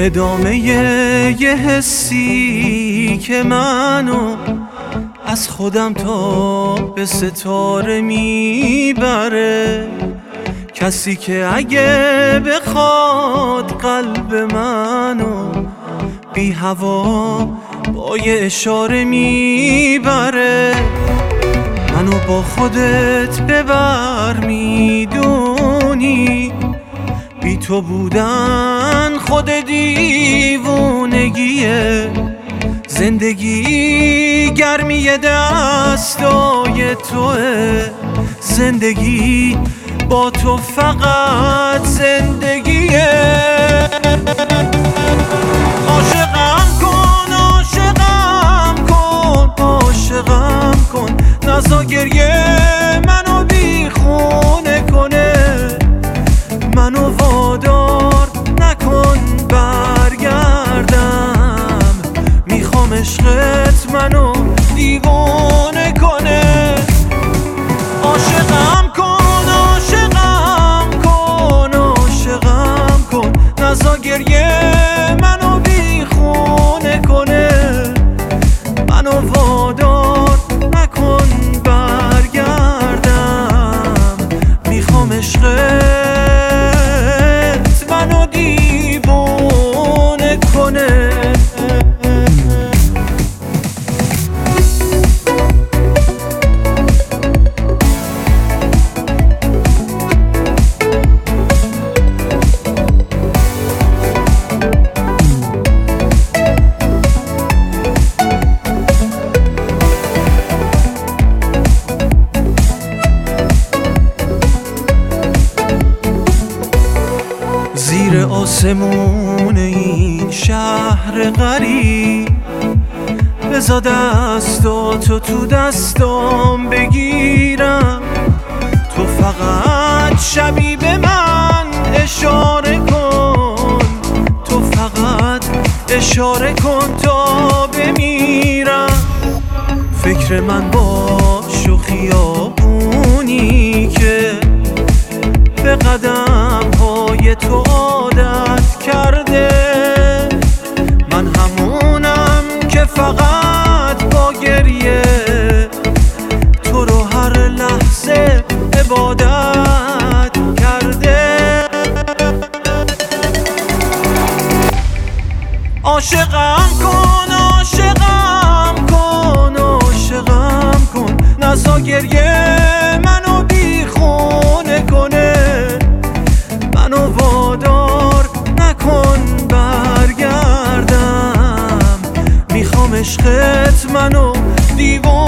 ادامه یه حسی که منو از خودم تا به ستاره میبره. کسی که اگه بخواد قلب منو بی هوا با یه اشاره میبره. منو با خودت ببر، میدونی بی تو بودن خود دیوونگیه. زندگی گرمی دستای توه، زندگی با تو فقط زندگیه. عاشقم کن، عاشقم کن، عاشقم کن، نزا گریه منو بیخونه کنه. منو وادار نکن برگردم، میخوام عشقت منو دیوانه کنه. عاشقم کن، عاشقم کن، عاشقم کن، نزا گریه منو بیخونه کنه. منو وادار نکن برگردم، میخوام عشقت منو دیوانه کنه. زیر آسمون این شهر غریب بذار دستاتو تو دستام بگیرم. تو فقط شبی به من اشاره کن، تو فقط اشاره کن تا بمیرم. فکر من باش و خیابونی که به قدم های تو عادت کرده. من همونم که فقط با گریه تو رو هر لحظه عبادت کرده. عاشقم کن، عاشقم کن، عاشقم کن، نزا گریه منو بیخونه کنه. منو وادار نکن برگردم، میخوام عشقت منو دیوانه